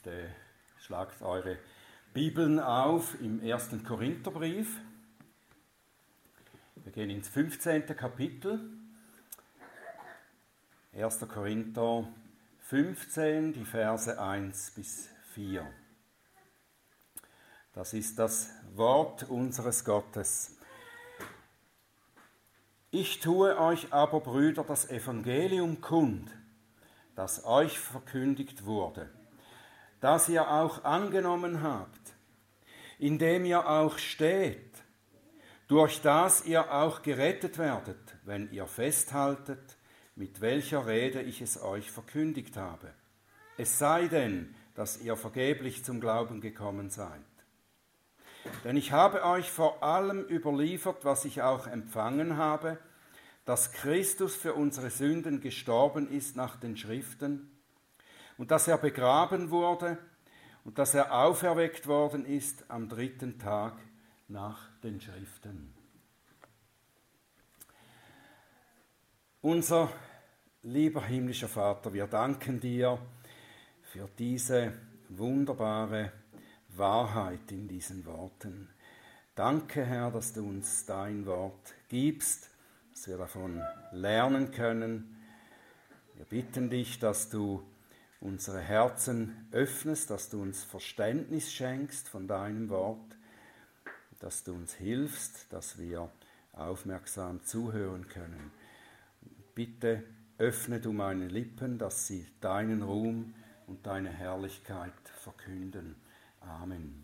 Bitte schlagt eure Bibeln auf im 1. Korintherbrief. Wir gehen ins 15. Kapitel. 1. Korinther 15, die Verse 1 bis 4. Das ist das Wort unseres Gottes. Ich tue euch aber, Brüder, das Evangelium kund, das euch verkündigt wurde, das ihr auch angenommen habt, in dem ihr auch steht, durch das ihr auch gerettet werdet, wenn ihr festhaltet, mit welcher Rede ich es euch verkündigt habe. Es sei denn, dass ihr vergeblich zum Glauben gekommen seid. Denn ich habe euch vor allem überliefert, was ich auch empfangen habe, dass Christus für unsere Sünden gestorben ist nach den Schriften und dass er begraben wurde und dass er auferweckt worden ist am 3. Tag nach den Schriften. Unser lieber himmlischer Vater, wir danken dir für diese wunderbare Wahrheit in diesen Worten. Danke, Herr, dass du uns dein Wort gibst, dass wir davon lernen können. Wir bitten dich, dass du unsere Herzen öffnest, dass du uns Verständnis schenkst von deinem Wort, dass du uns hilfst, dass wir aufmerksam zuhören können. Bitte öffne du meine Lippen, dass sie deinen Ruhm und deine Herrlichkeit verkünden. Amen.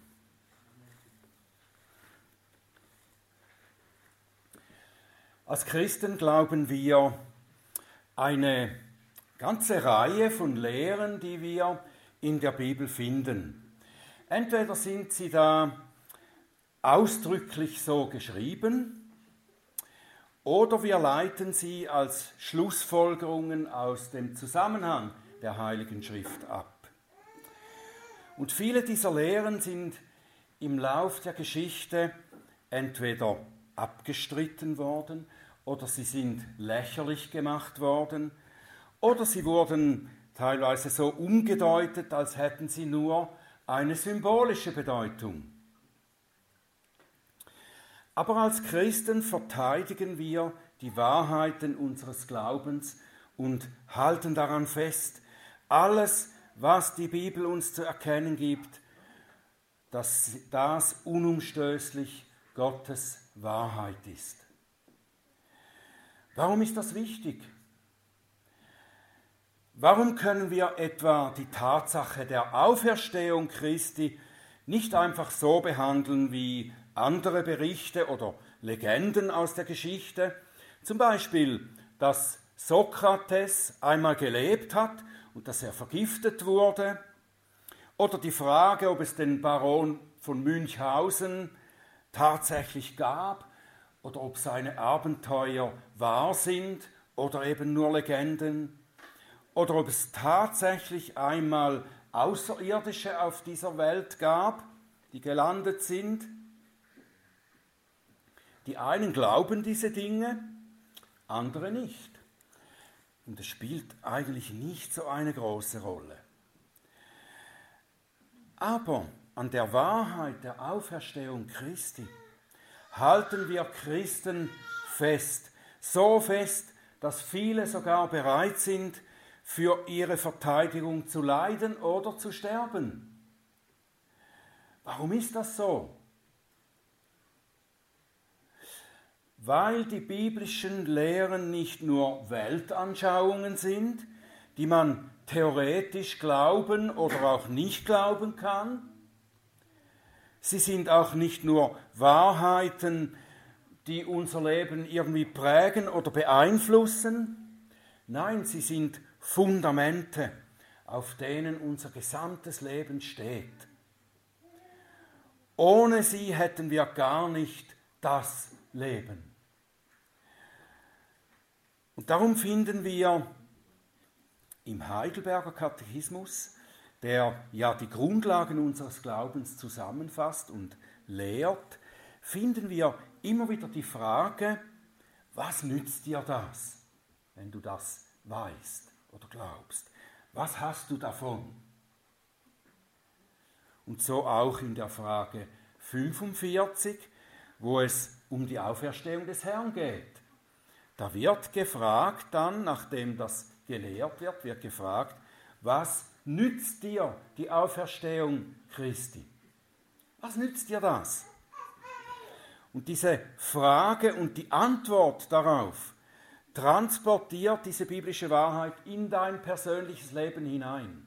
Als Christen glauben wir eine ganze Reihe von Lehren, die wir in der Bibel finden. Entweder sind sie da ausdrücklich so geschrieben, oder wir leiten sie als Schlussfolgerungen aus dem Zusammenhang der Heiligen Schrift ab. Und viele dieser Lehren sind im Lauf der Geschichte entweder abgestritten worden oder sie sind lächerlich gemacht worden oder sie wurden teilweise so umgedeutet, als hätten sie nur eine symbolische Bedeutung. Aber als Christen verteidigen wir die Wahrheiten unseres Glaubens und halten daran fest, alles, was die Bibel uns zu erkennen gibt, dass das unumstößlich Gottes Wahrheit ist. Warum ist das wichtig? Warum können wir etwa die Tatsache der Auferstehung Christi nicht einfach so behandeln wie andere Berichte oder Legenden aus der Geschichte? Zum Beispiel, dass Sokrates einmal gelebt hat und dass er vergiftet wurde, oder die Frage, ob es den Baron von Münchhausen tatsächlich gab oder ob seine Abenteuer wahr sind oder eben nur Legenden, oder ob es tatsächlich einmal Außerirdische auf dieser Welt gab, die gelandet sind. Die einen glauben diese Dinge, andere nicht. Und es spielt eigentlich nicht so eine große Rolle. Aber an der Wahrheit der Auferstehung Christi halten wir Christen fest. So fest, dass viele sogar bereit sind, für ihre Verteidigung zu leiden oder zu sterben. Warum ist das so? Weil die biblischen Lehren nicht nur Weltanschauungen sind, die man theoretisch glauben oder auch nicht glauben kann. Sie sind auch nicht nur Wahrheiten, die unser Leben irgendwie prägen oder beeinflussen. Nein, sie sind Fundamente, auf denen unser gesamtes Leben steht. Ohne sie hätten wir gar nicht das Leben. Und darum finden wir im Heidelberger Katechismus, der ja die Grundlagen unseres Glaubens zusammenfasst und lehrt, finden wir immer wieder die Frage, was nützt dir das, wenn du das weißt oder glaubst? Was hast du davon? Und so auch in der Frage 45, wo es um die Auferstehung des Herrn geht. Da wird gefragt dann, nachdem das gelehrt wird gefragt, was nützt dir die Auferstehung Christi? Was nützt dir das? Und diese Frage und die Antwort darauf transportiert diese biblische Wahrheit in dein persönliches Leben hinein.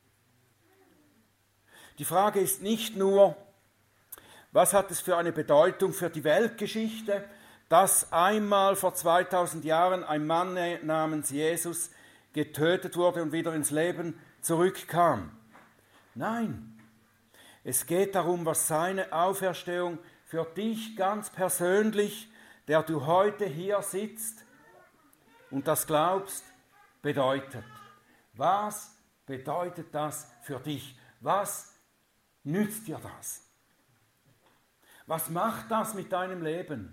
Die Frage ist nicht nur, was hat es für eine Bedeutung für die Weltgeschichte, dass einmal vor 2000 Jahren ein Mann namens Jesus getötet wurde und wieder ins Leben zurückkam. Nein, es geht darum, was seine Auferstehung für dich ganz persönlich, der du heute hier sitzt und das glaubst, bedeutet. Was bedeutet das für dich? Was nützt dir das? Was macht das mit deinem Leben?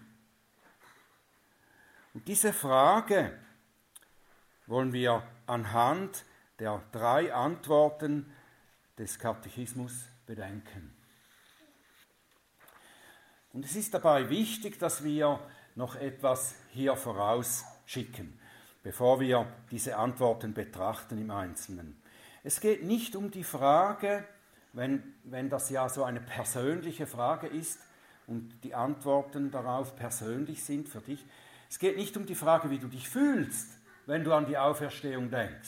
Und diese Frage wollen wir anhand der 3 Antworten des Katechismus bedenken. Und es ist dabei wichtig, dass wir noch etwas hier vorausschicken, bevor wir diese Antworten betrachten im Einzelnen. Es geht nicht um die Frage, wenn das ja so eine persönliche Frage ist und die Antworten darauf persönlich sind für dich, es geht nicht um die Frage, wie du dich fühlst, wenn du an die Auferstehung denkst.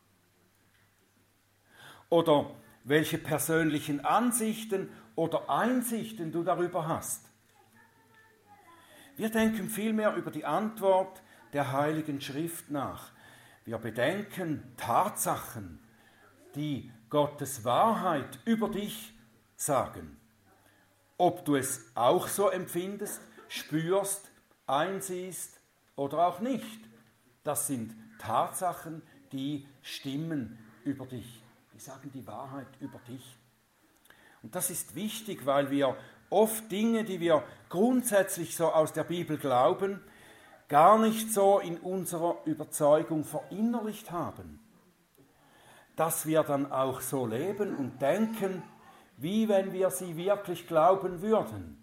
Oder welche persönlichen Ansichten oder Einsichten du darüber hast. Wir denken vielmehr über die Antwort der Heiligen Schrift nach. Wir bedenken Tatsachen, die Gottes Wahrheit über dich sagen. Ob du es auch so empfindest, spürst, einsiehst oder auch nicht. Das sind Tatsachen, die stimmen über dich. Die sagen die Wahrheit über dich. Und das ist wichtig, weil wir oft Dinge, die wir grundsätzlich so aus der Bibel glauben, gar nicht so in unserer Überzeugung verinnerlicht haben. Dass wir dann auch so leben und denken, wie wenn wir sie wirklich glauben würden.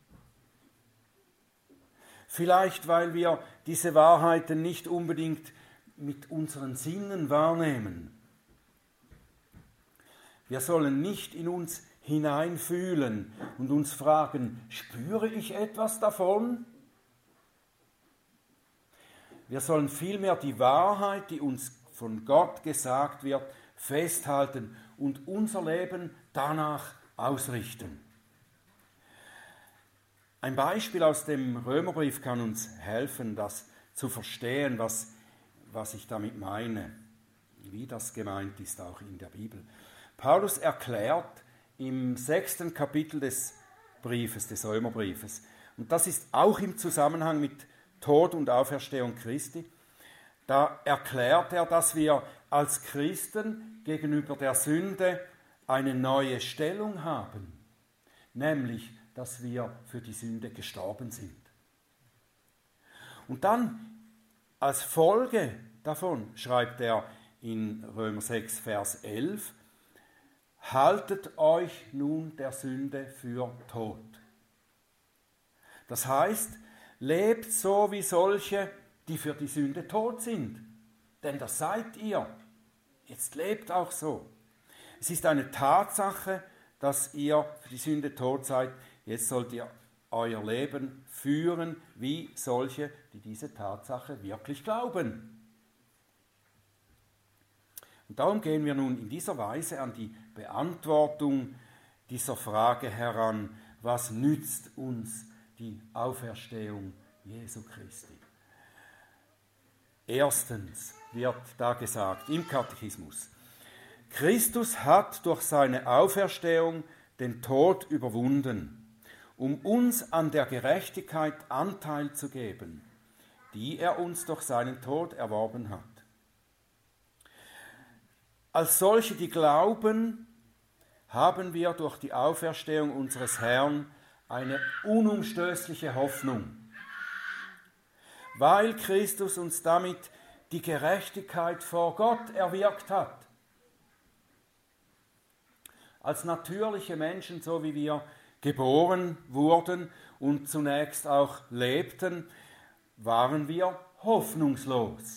Vielleicht, weil wir diese Wahrheiten nicht unbedingt mit unseren Sinnen wahrnehmen. Wir sollen nicht in uns hineinfühlen und uns fragen, spüre ich etwas davon? Wir sollen vielmehr die Wahrheit, die uns von Gott gesagt wird, festhalten und unser Leben danach ausrichten. Ein Beispiel aus dem Römerbrief kann uns helfen, das zu verstehen, was ich damit meine, wie das gemeint ist, auch in der Bibel. Paulus erklärt im 6. Kapitel des Briefes, des Römerbriefes, und das ist auch im Zusammenhang mit Tod und Auferstehung Christi, da erklärt er, dass wir als Christen gegenüber der Sünde eine neue Stellung haben, nämlich, dass wir für die Sünde gestorben sind. Und dann als Folge davon schreibt er in Römer 6, Vers 11, haltet euch nun der Sünde für tot. Das heißt, lebt so wie solche, die für die Sünde tot sind. Denn das seid ihr. Jetzt lebt auch so. Es ist eine Tatsache, dass ihr für die Sünde tot seid. Jetzt sollt ihr euer Leben führen wie solche, die diese Tatsache wirklich glauben. Und darum gehen wir nun in dieser Weise an die Beantwortung dieser Frage heran, was nützt uns die Auferstehung Jesu Christi? Erstens wird da gesagt im Katechismus, Christus hat durch seine Auferstehung den Tod überwunden, um uns an der Gerechtigkeit Anteil zu geben, die er uns durch seinen Tod erworben hat. Als solche, die glauben, haben wir durch die Auferstehung unseres Herrn eine unumstößliche Hoffnung, weil Christus uns damit die Gerechtigkeit vor Gott erwirkt hat. als natürliche Menschen, so wie wir geboren wurden und zunächst auch lebten, waren wir hoffnungslos.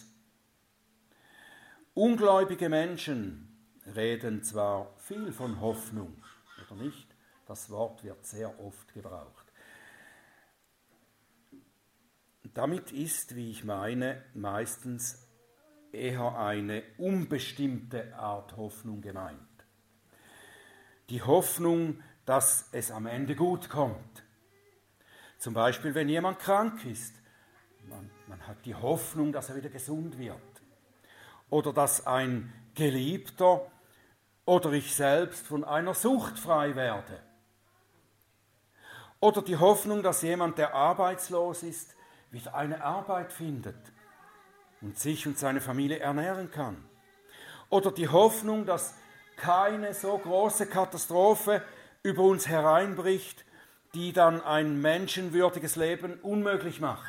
Ungläubige Menschen reden zwar viel von Hoffnung, oder nicht? Das Wort wird sehr oft gebraucht. Damit ist, wie ich meine, meistens eher eine unbestimmte Art Hoffnung gemeint. Die Hoffnung, dass es am Ende gut kommt. Zum Beispiel, wenn jemand krank ist, man hat die Hoffnung, dass er wieder gesund wird. Oder dass ein Geliebter oder ich selbst von einer Sucht frei werde. Oder die Hoffnung, dass jemand, der arbeitslos ist, wieder eine Arbeit findet und sich und seine Familie ernähren kann. Oder die Hoffnung, dass keine so große Katastrophe über uns hereinbricht, die dann ein menschenwürdiges Leben unmöglich macht.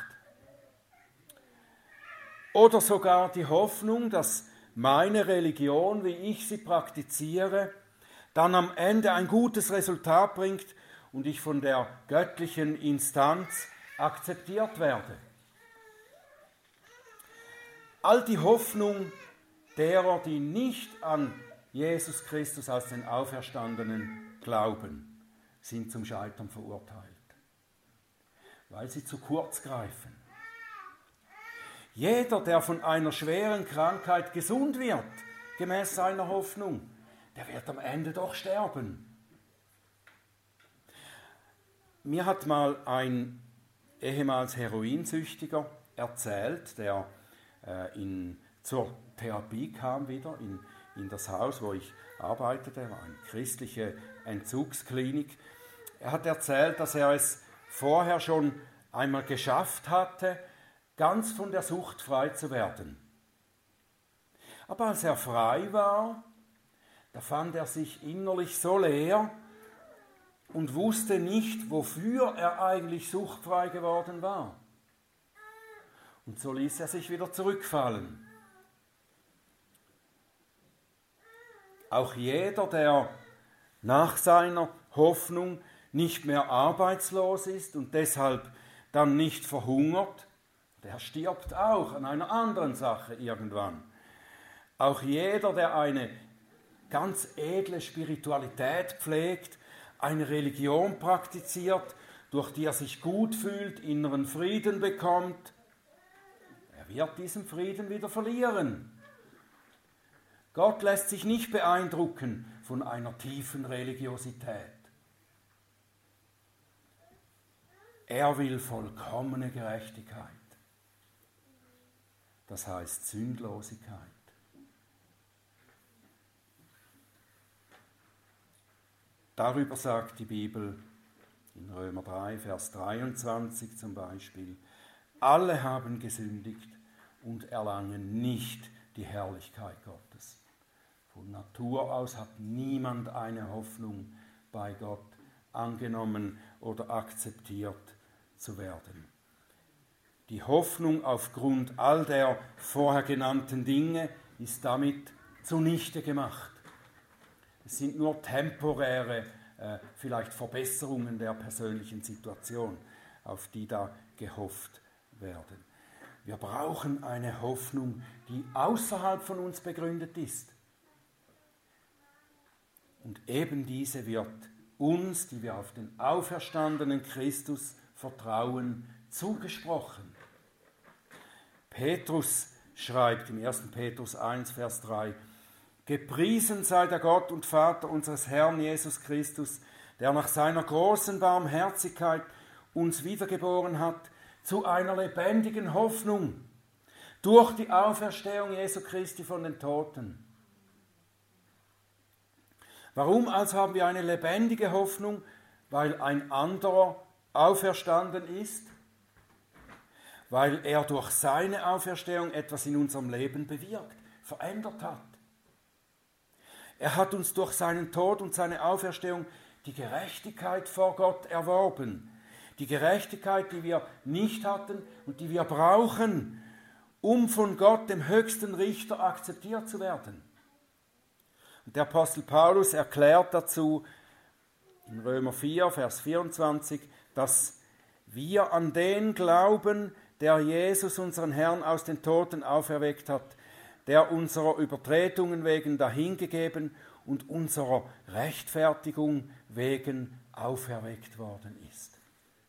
Oder sogar die Hoffnung, dass meine Religion, wie ich sie praktiziere, dann am Ende ein gutes Resultat bringt und ich von der göttlichen Instanz akzeptiert werde. All die Hoffnung derer, die nicht an Jesus Christus als den Auferstandenen glauben, sind zum Scheitern verurteilt, weil sie zu kurz greifen. Jeder, der von einer schweren Krankheit gesund wird, gemäß seiner Hoffnung, der wird am Ende doch sterben. Mir hat mal ein ehemals Heroinsüchtiger erzählt, der zur Therapie kam wieder in das Haus, wo ich arbeitete, war eine christliche Entzugsklinik. Er hat erzählt, dass er es vorher schon einmal geschafft hatte, ganz von der Sucht frei zu werden. Aber als er frei war, da fand er sich innerlich so leer und wusste nicht, wofür er eigentlich suchtfrei geworden war. Und so ließ er sich wieder zurückfallen. Auch jeder, der nach seiner Hoffnung nicht mehr arbeitslos ist und deshalb dann nicht verhungert, der stirbt auch an einer anderen Sache irgendwann. Auch jeder, der eine ganz edle Spiritualität pflegt, eine Religion praktiziert, durch die er sich gut fühlt, inneren Frieden bekommt, er wird diesen Frieden wieder verlieren. Gott lässt sich nicht beeindrucken von einer tiefen Religiosität. Er will vollkommene Gerechtigkeit. Das heißt Sündlosigkeit. Darüber sagt die Bibel in Römer 3, Vers 23 zum Beispiel: Alle haben gesündigt und erlangen nicht die Herrlichkeit Gottes. Von Natur aus hat niemand eine Hoffnung bei Gott angenommen oder akzeptiert zu werden. Die Hoffnung aufgrund all der vorher genannten Dinge ist damit zunichte gemacht. Es sind nur temporäre, vielleicht Verbesserungen der persönlichen Situation, auf die da gehofft werden. Wir brauchen eine Hoffnung, die außerhalb von uns begründet ist. Und eben diese wird uns, die wir auf den auferstandenen Christus vertrauen, zugesprochen. Petrus schreibt im 1. Petrus 1, Vers 3: Gepriesen sei der Gott und Vater unseres Herrn Jesus Christus, der nach seiner großen Barmherzigkeit uns wiedergeboren hat zu einer lebendigen Hoffnung durch die Auferstehung Jesu Christi von den Toten. Warum also haben wir eine lebendige Hoffnung? Weil ein anderer auferstanden ist, weil er durch seine Auferstehung etwas in unserem Leben bewirkt, verändert hat. Er hat uns durch seinen Tod und seine Auferstehung die Gerechtigkeit vor Gott erworben. Die Gerechtigkeit, die wir nicht hatten und die wir brauchen, um von Gott, dem höchsten Richter, akzeptiert zu werden. Und der Apostel Paulus erklärt dazu in Römer 4, Vers 24, dass wir an den glauben, der Jesus, unseren Herrn, aus den Toten auferweckt hat, der unserer Übertretungen wegen dahingegeben und unserer Rechtfertigung wegen auferweckt worden ist.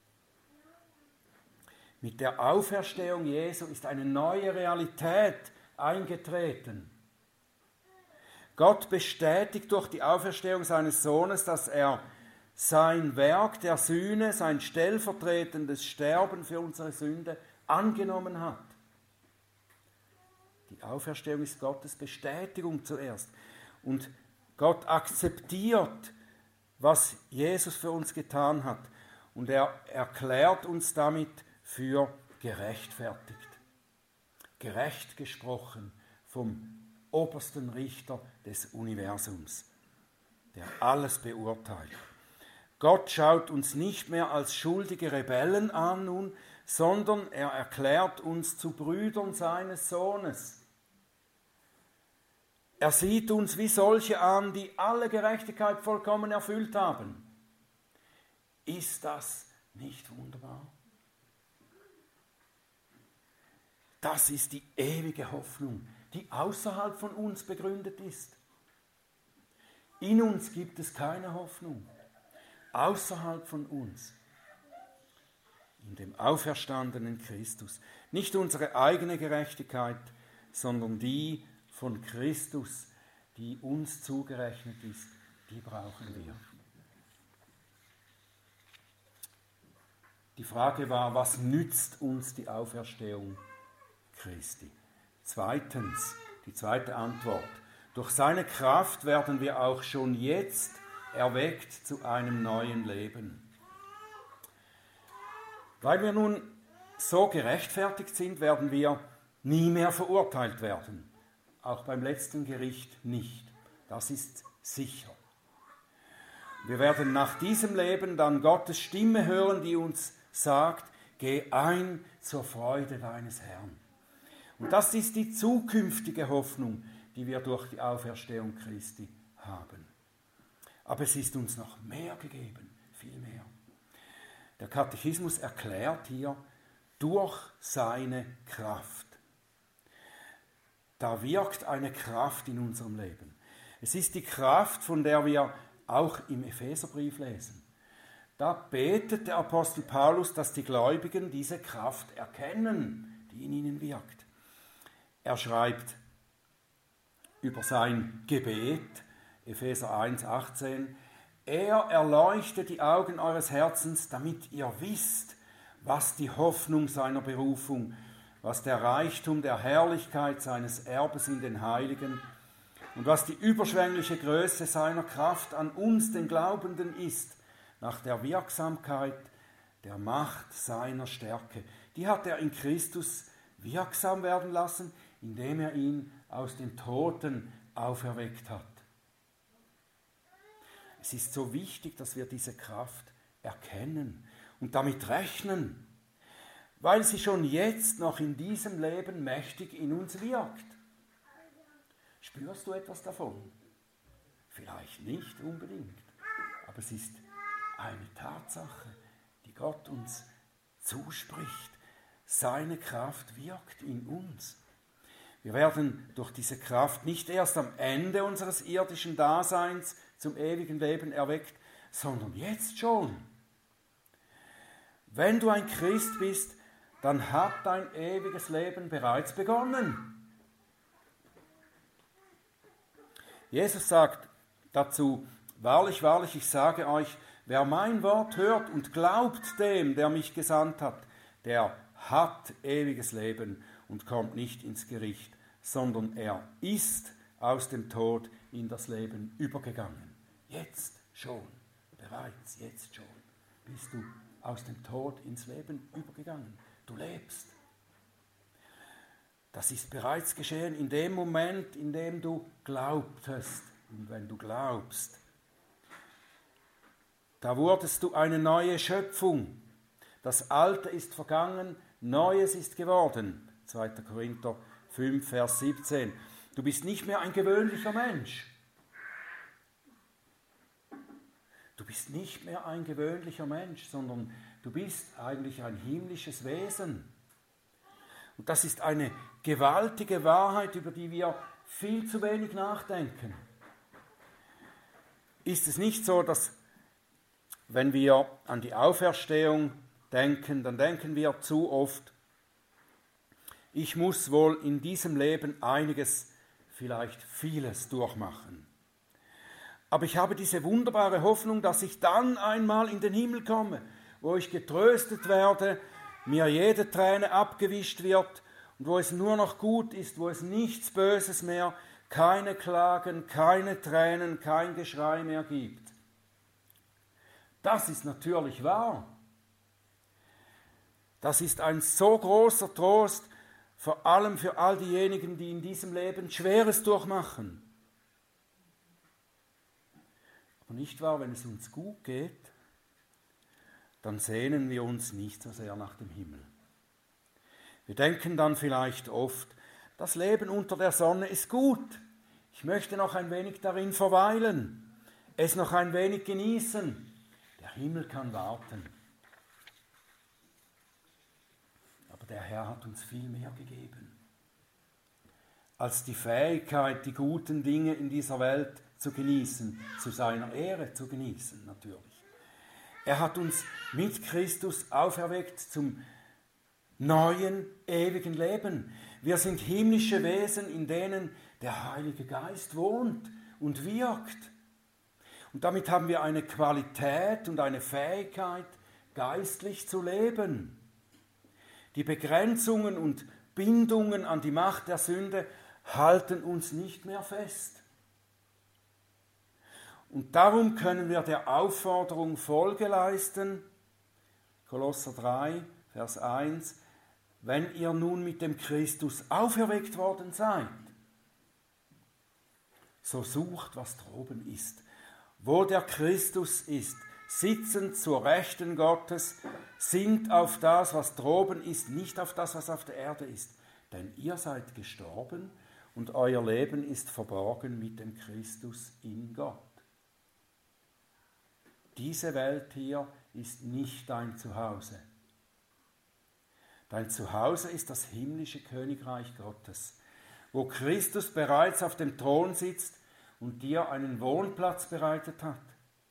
Mit der Auferstehung Jesu ist eine neue Realität eingetreten. Gott bestätigt durch die Auferstehung seines Sohnes, dass er sein Werk der Sühne, sein stellvertretendes Sterben für unsere Sünde angenommen hat. Die Auferstehung ist Gottes Bestätigung zuerst. Und Gott akzeptiert, was Jesus für uns getan hat. Und er erklärt uns damit für gerechtfertigt. Gerecht gesprochen vom obersten Richter des Universums, der alles beurteilt. Gott schaut uns nicht mehr als schuldige Rebellen an nun, sondern er erklärt uns zu Brüdern seines Sohnes. Er sieht uns wie solche an, die alle Gerechtigkeit vollkommen erfüllt haben. Ist das nicht wunderbar? Das ist die ewige Hoffnung, die außerhalb von uns begründet ist. In uns gibt es keine Hoffnung. Außerhalb von uns. In dem auferstandenen Christus. Nicht unsere eigene Gerechtigkeit, sondern die von Christus, die uns zugerechnet ist, die brauchen wir. Die Frage war, was nützt uns die Auferstehung Christi? Zweitens, die zweite Antwort. Durch seine Kraft werden wir auch schon jetzt erweckt zu einem neuen Leben. Weil wir nun so gerechtfertigt sind, werden wir nie mehr verurteilt werden. Auch beim letzten Gericht nicht. Das ist sicher. Wir werden nach diesem Leben dann Gottes Stimme hören, die uns sagt, geh ein zur Freude deines Herrn. Und das ist die zukünftige Hoffnung, die wir durch die Auferstehung Christi haben. Aber es ist uns noch mehr gegeben, viel mehr. Der Katechismus erklärt hier, durch seine Kraft. Da wirkt eine Kraft in unserem Leben. Es ist die Kraft, von der wir auch im Epheserbrief lesen. Da betet der Apostel Paulus, dass die Gläubigen diese Kraft erkennen, die in ihnen wirkt. Er schreibt über sein Gebet, Epheser 1, 18, er erleuchtet die Augen eures Herzens, damit ihr wisst, was die Hoffnung seiner Berufung, was der Reichtum der Herrlichkeit seines Erbes in den Heiligen und was die überschwängliche Größe seiner Kraft an uns, den Glaubenden, ist, nach der Wirksamkeit der Macht seiner Stärke. Die hat er in Christus wirksam werden lassen, indem er ihn aus den Toten auferweckt hat. Es ist so wichtig, dass wir diese Kraft erkennen und damit rechnen, weil sie schon jetzt noch in diesem Leben mächtig in uns wirkt. Spürst du etwas davon? Vielleicht nicht unbedingt, aber es ist eine Tatsache, die Gott uns zuspricht. Seine Kraft wirkt in uns. Wir werden durch diese Kraft nicht erst am Ende unseres irdischen Daseins zum ewigen Leben erweckt, sondern jetzt schon. Wenn du ein Christ bist, dann hat dein ewiges Leben bereits begonnen. Jesus sagt dazu, wahrlich, wahrlich, ich sage euch, wer mein Wort hört und glaubt dem, der mich gesandt hat, der hat ewiges Leben und kommt nicht ins Gericht, sondern er ist aus dem Tod in das Leben übergegangen. Jetzt schon, bereits jetzt schon, bist du aus dem Tod ins Leben übergegangen. Du lebst. Das ist bereits geschehen in dem Moment, in dem du glaubtest. Und wenn du glaubst, da wurdest du eine neue Schöpfung. Das Alte ist vergangen, Neues ist geworden. 2. Korinther 5, Vers 17. Du bist nicht mehr ein gewöhnlicher Mensch. bist nicht mehr ein gewöhnlicher Mensch, sondern du bist eigentlich ein himmlisches Wesen. Und das ist eine gewaltige Wahrheit, über die wir viel zu wenig nachdenken. Ist es nicht so, dass wenn wir an die Auferstehung denken, dann denken wir zu oft, ich muss wohl in diesem Leben einiges, vielleicht vieles durchmachen. Aber ich habe diese wunderbare Hoffnung, dass ich dann einmal in den Himmel komme, wo ich getröstet werde, mir jede Träne abgewischt wird und wo es nur noch gut ist, wo es nichts Böses mehr, keine Klagen, keine Tränen, kein Geschrei mehr gibt. Das ist natürlich wahr. Das ist ein so großer Trost, vor allem für all diejenigen, die in diesem Leben Schweres durchmachen. Aber nicht wahr, wenn es uns gut geht, dann sehnen wir uns nicht so sehr nach dem Himmel. Wir denken dann vielleicht oft, das Leben unter der Sonne ist gut. Ich möchte noch ein wenig darin verweilen, es noch ein wenig genießen. Der Himmel kann warten. Aber der Herr hat uns viel mehr gegeben, als die Fähigkeit, die guten Dinge in dieser Welt zu genießen, zu seiner Ehre zu genießen natürlich. Er hat uns mit Christus auferweckt zum neuen, ewigen Leben. Wir sind himmlische Wesen, in denen der Heilige Geist wohnt und wirkt. Und damit haben wir eine Qualität und eine Fähigkeit, geistlich zu leben. Die Begrenzungen und Bindungen an die Macht der Sünde halten uns nicht mehr fest. Und darum können wir der Aufforderung Folge leisten, Kolosser 3, Vers 1, wenn ihr nun mit dem Christus auferweckt worden seid, so sucht, was droben ist. Wo der Christus ist, sitzend zur Rechten Gottes, sinnt auf das, was droben ist, nicht auf das, was auf der Erde ist. Denn ihr seid gestorben und euer Leben ist verborgen mit dem Christus in Gott. Diese Welt hier ist nicht dein Zuhause. Dein Zuhause ist das himmlische Königreich Gottes, wo Christus bereits auf dem Thron sitzt und dir einen Wohnplatz bereitet hat.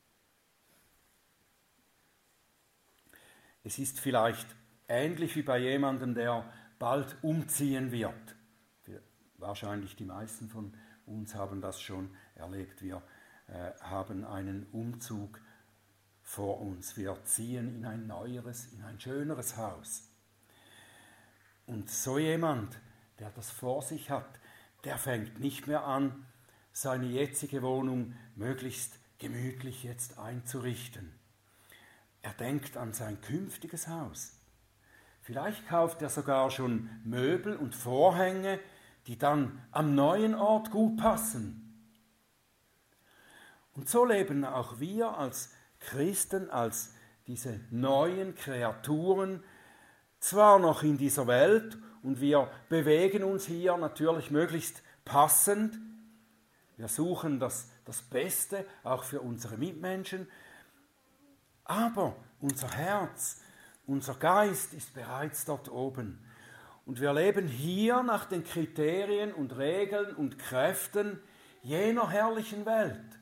Es ist vielleicht ähnlich wie bei jemandem, der bald umziehen wird. Wahrscheinlich die meisten von uns haben das schon erlebt. Wir haben einen Umzug vor uns. Wir ziehen in ein neueres, in ein schöneres Haus. Und so jemand, der das vor sich hat, der fängt nicht mehr an, seine jetzige Wohnung möglichst gemütlich jetzt einzurichten. Er denkt an sein künftiges Haus. Vielleicht kauft er sogar schon Möbel und Vorhänge, die dann am neuen Ort gut passen. Und so leben auch wir als Christen, als diese neuen Kreaturen, zwar noch in dieser Welt und wir bewegen uns hier natürlich möglichst passend. Wir suchen das Beste auch für unsere Mitmenschen. Aber unser Herz, unser Geist ist bereits dort oben. Und wir leben hier nach den Kriterien und Regeln und Kräften jener herrlichen Welt.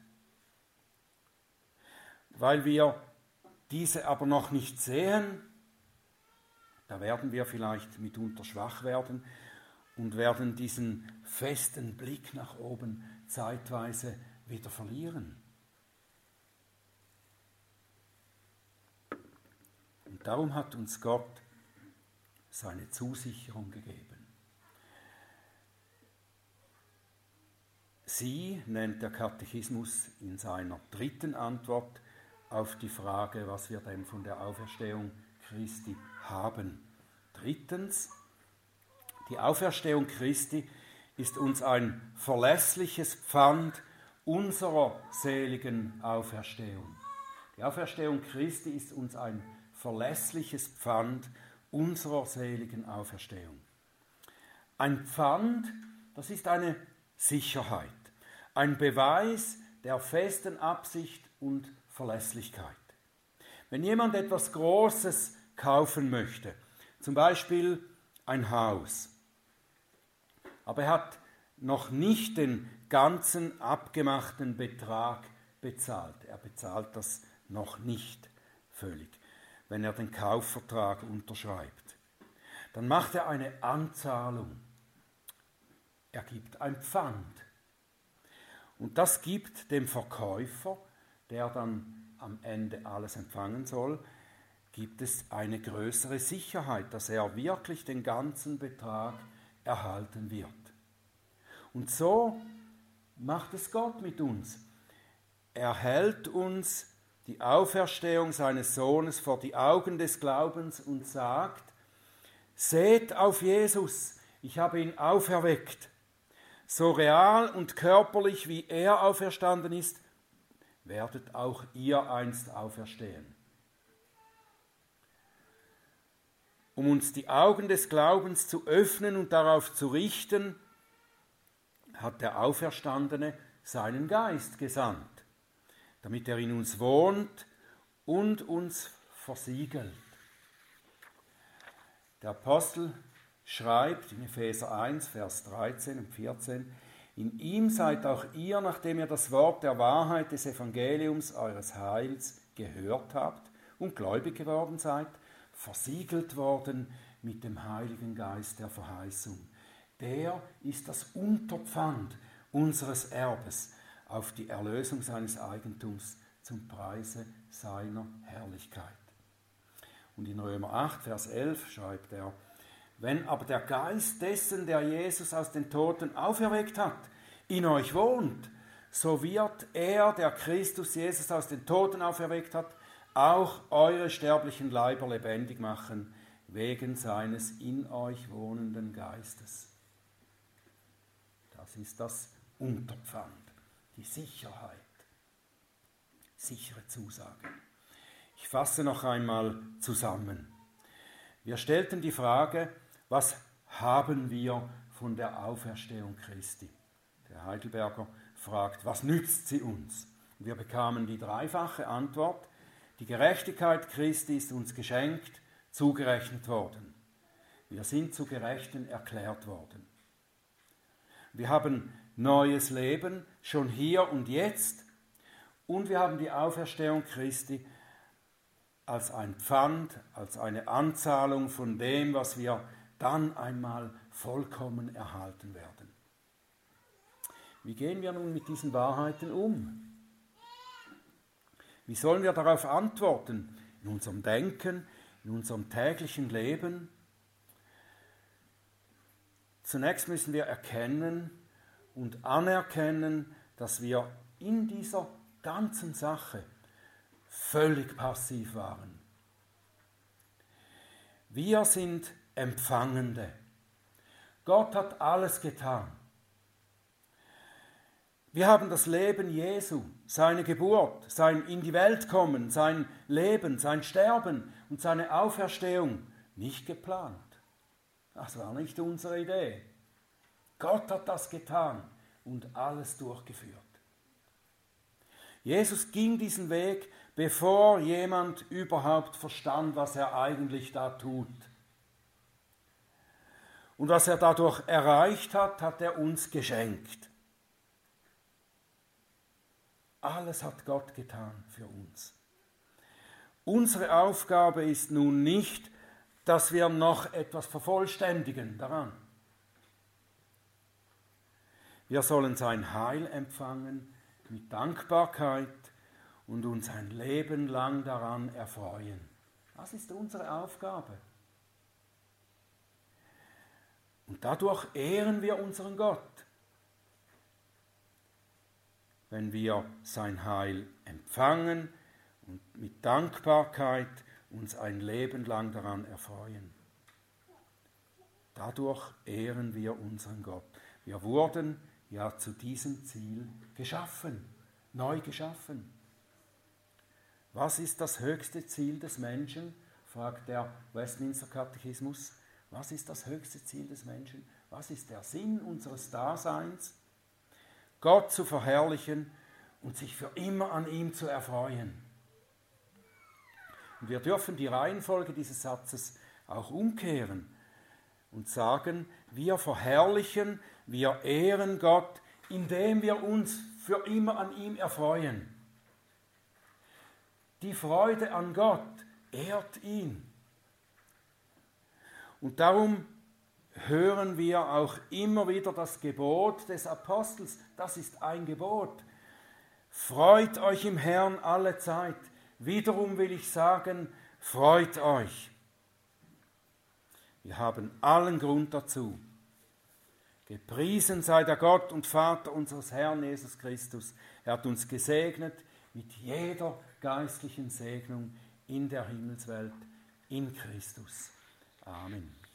Weil wir diese aber noch nicht sehen, da werden wir vielleicht mitunter schwach werden und werden diesen festen Blick nach oben zeitweise wieder verlieren. Und darum hat uns Gott seine Zusicherung gegeben. Sie nennt der Katechismus in seiner dritten Antwort auf die Frage, was wir denn von der Auferstehung Christi haben. Drittens, die Auferstehung Christi ist uns ein verlässliches Pfand unserer seligen Auferstehung. Die Auferstehung Christi ist uns ein verlässliches Pfand unserer seligen Auferstehung. Ein Pfand, das ist eine Sicherheit, ein Beweis der festen Absicht und Verlässlichkeit. Wenn jemand etwas Großes kaufen möchte, zum Beispiel ein Haus, aber er hat noch nicht den ganzen abgemachten Betrag bezahlt. Er bezahlt das noch nicht völlig, wenn er den Kaufvertrag unterschreibt. Dann macht er eine Anzahlung. Er gibt ein Pfand. Und das gibt dem Verkäufer, der dann am Ende alles empfangen soll, gibt es eine größere Sicherheit, dass er wirklich den ganzen Betrag erhalten wird. Und so macht es Gott mit uns. Er hält uns die Auferstehung seines Sohnes vor die Augen des Glaubens und sagt, seht auf Jesus, ich habe ihn auferweckt. So real und körperlich wie er auferstanden ist, werdet auch ihr einst auferstehen. Um uns die Augen des Glaubens zu öffnen und darauf zu richten, hat der Auferstandene seinen Geist gesandt, damit er in uns wohnt und uns versiegelt. Der Apostel schreibt in Epheser 1, Vers 13 und 14, in ihm seid auch ihr, nachdem ihr das Wort der Wahrheit des Evangeliums eures Heils gehört habt und gläubig geworden seid, versiegelt worden mit dem Heiligen Geist der Verheißung. Der ist das Unterpfand unseres Erbes auf die Erlösung seines Eigentums zum Preise seiner Herrlichkeit. Und in Römer 8, Vers 11 schreibt er, wenn aber der Geist dessen, der Jesus aus den Toten auferweckt hat, in euch wohnt, so wird er, der Christus Jesus aus den Toten auferweckt hat, auch eure sterblichen Leiber lebendig machen, wegen seines in euch wohnenden Geistes. Das ist das Unterpfand, die Sicherheit, sichere Zusage. Ich fasse noch einmal zusammen. Wir stellten die Frage, was haben wir von der Auferstehung Christi? Der Heidelberger fragt, was nützt sie uns? Wir bekamen die dreifache Antwort, die Gerechtigkeit Christi ist uns geschenkt, zugerechnet worden. Wir sind zu Gerechten erklärt worden. Wir haben neues Leben, schon hier und jetzt, und wir haben die Auferstehung Christi als ein Pfand, als eine Anzahlung von dem, was wir dann einmal vollkommen erhalten werden. Wie gehen wir nun mit diesen Wahrheiten um? Wie sollen wir darauf antworten? In unserem Denken, in unserem täglichen Leben? Zunächst müssen wir erkennen und anerkennen, dass wir in dieser ganzen Sache völlig passiv waren. Wir sind Empfangende. Gott hat alles getan. Wir haben das Leben Jesu, seine Geburt, sein in die Welt kommen, sein Leben, sein Sterben und seine Auferstehung nicht geplant. Das war nicht unsere Idee. Gott hat das getan und alles durchgeführt. Jesus ging diesen Weg, bevor jemand überhaupt verstand, was er eigentlich da tut. Und was er dadurch erreicht hat, hat er uns geschenkt. Alles hat Gott getan für uns. Unsere Aufgabe ist nun nicht, dass wir noch etwas vervollständigen daran. Wir sollen sein Heil empfangen mit Dankbarkeit und uns ein Leben lang daran erfreuen. Das ist unsere Aufgabe. Und dadurch ehren wir unseren Gott, wenn wir sein Heil empfangen und mit Dankbarkeit uns ein Leben lang daran erfreuen. Dadurch ehren wir unseren Gott. Wir wurden ja zu diesem Ziel geschaffen, neu geschaffen. Was ist das höchste Ziel des Menschen? Fragt der Westminster Katechismus. Was ist das höchste Ziel des Menschen? Was ist der Sinn unseres Daseins? Gott zu verherrlichen und sich für immer an ihm zu erfreuen. Und wir dürfen die Reihenfolge dieses Satzes auch umkehren und sagen, wir verherrlichen, wir ehren Gott, indem wir uns für immer an ihm erfreuen. Die Freude an Gott ehrt ihn. Und darum hören wir auch immer wieder das Gebot des Apostels. Das ist ein Gebot. Freut euch im Herrn alle Zeit. Wiederum will ich sagen, freut euch. Wir haben allen Grund dazu. Gepriesen sei der Gott und Vater unseres Herrn Jesus Christus. Er hat uns gesegnet mit jeder geistlichen Segnung in der Himmelswelt in Christus. Amen.